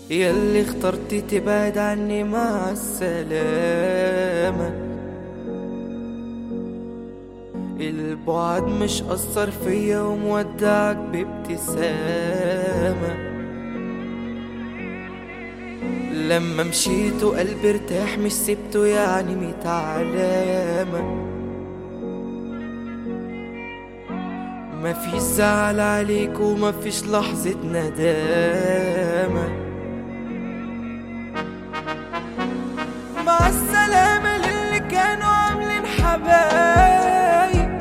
ياللي اخترت تبعد عني مع السلامة. البعد مش أثر فيا ومودعك بابتسامة. لما مشيت وقلبي ارتاح مش سبته يعني 100 علامة. مفيش زعل عليك ومفيش لحظة ندامة. مع السلامة للي كانوا عاملين حبايب،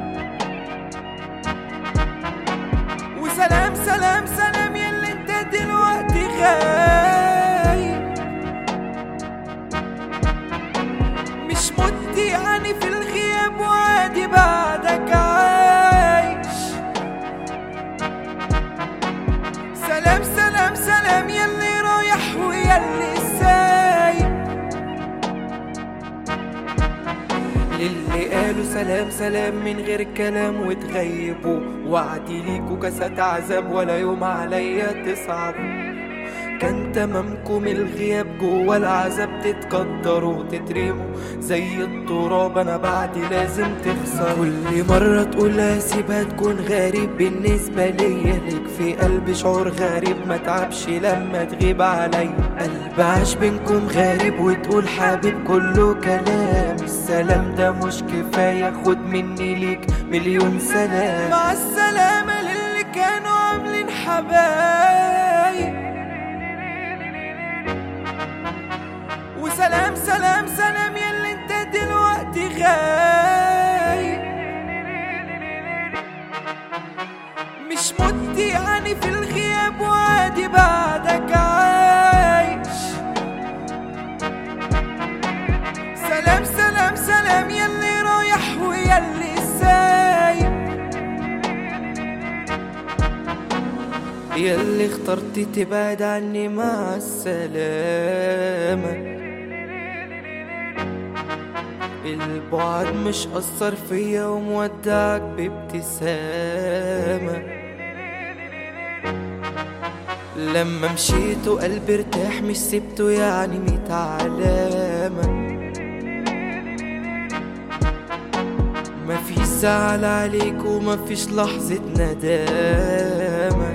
وسلام سلام سلام يلي انت دلوقتي غايب. مش مت يعني في الغياب وعادي بعدك عايش. سلام سلام سلام يلي رايح ويلي سايب. للي قالوا سلام سلام من غير كلام وتغيبوا، وعدي ليكوا كاسات عذاب ولا يوم عليا تصعبوا. كان تمامكم الغياب جوا العذاب، تتقدروا وتترموا زي التراب. انا بعدي لازم تخسر. كل مرة تقول هسيبها تكون غريب بالنسبة ليا. ليك في قلبي شعور غريب، ما تعبش لما تغيب علي. قلب عاش بينكم غريب وتقول حبيب كله كلام. السلام ده مش كفاية، خد مني ليك مليون سلام. مع السلامة للي كانوا عاملين حبايب، وسلام سلام سلام يلي انت دلوقتي غايب. مش مت يعني في الغياب وعادي بعدك عايش. سلام سلام سلام يلي رايح ويلي سايب. ياللي اخترت تبعد عني مع السلامة. البعد مش أثر فيا ومودعك بابتسامة. لما مشيت وقلبي ارتاح مش سبته يعني 100 علامة. مفيش زعل عليك ومفيش لحظة ندامة.